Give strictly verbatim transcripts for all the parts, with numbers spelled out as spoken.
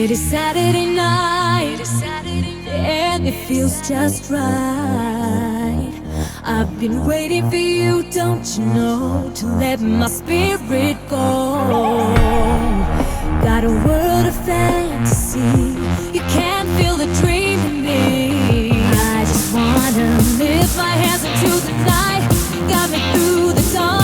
It is Saturday night, and it feels just right. I've been waiting for you, don't you know, to let my spirit go. Got a world of fantasy, you can't feel the dream in me. I just wanna lift my hands into the night, got me through the dawn.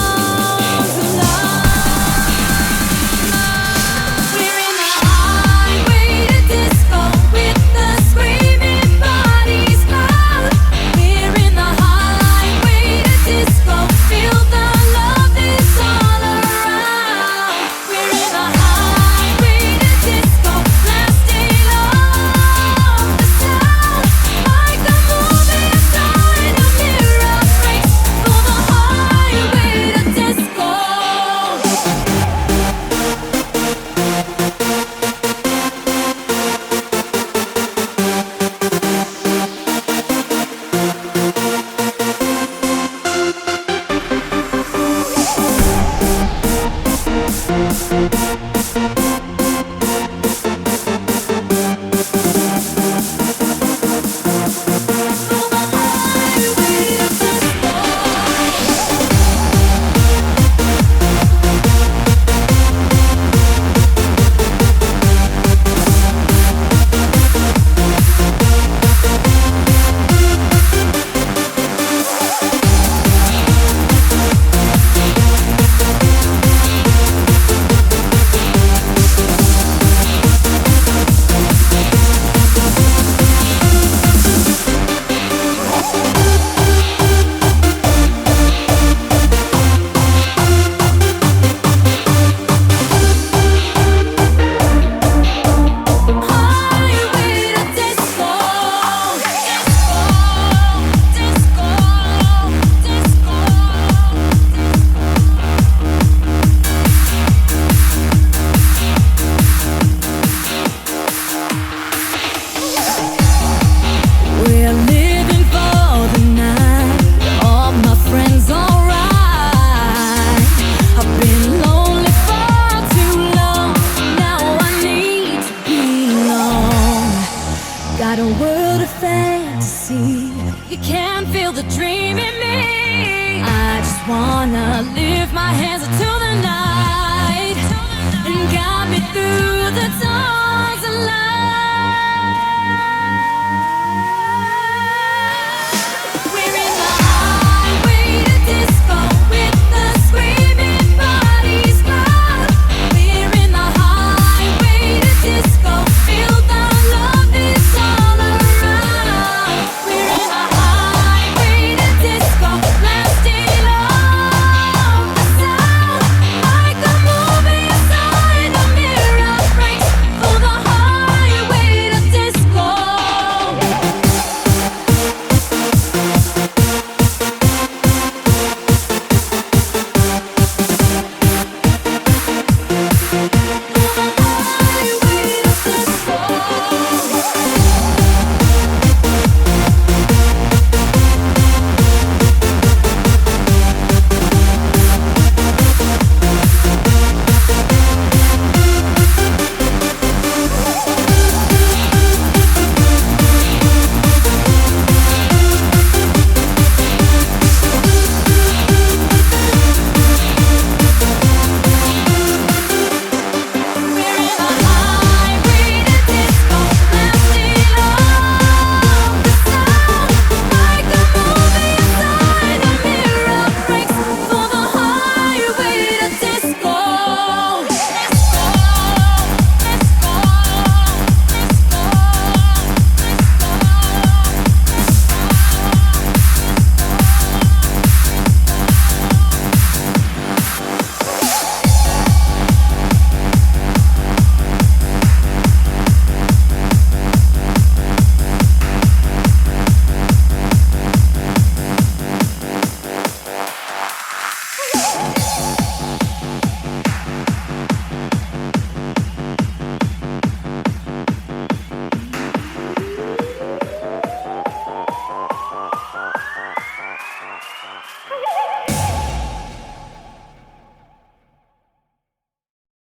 Got a world of fantasy, you can't feel the dream in me. I just wanna lift my hands into the night and guide me through the dawn's light. We're in the highway to disco with the screaming bodies loud. We're in the highway to disco, feel the love is all around. We're in the highway to disco, blasting off the sound like a movie inside a mirror breaks for the highway to disco.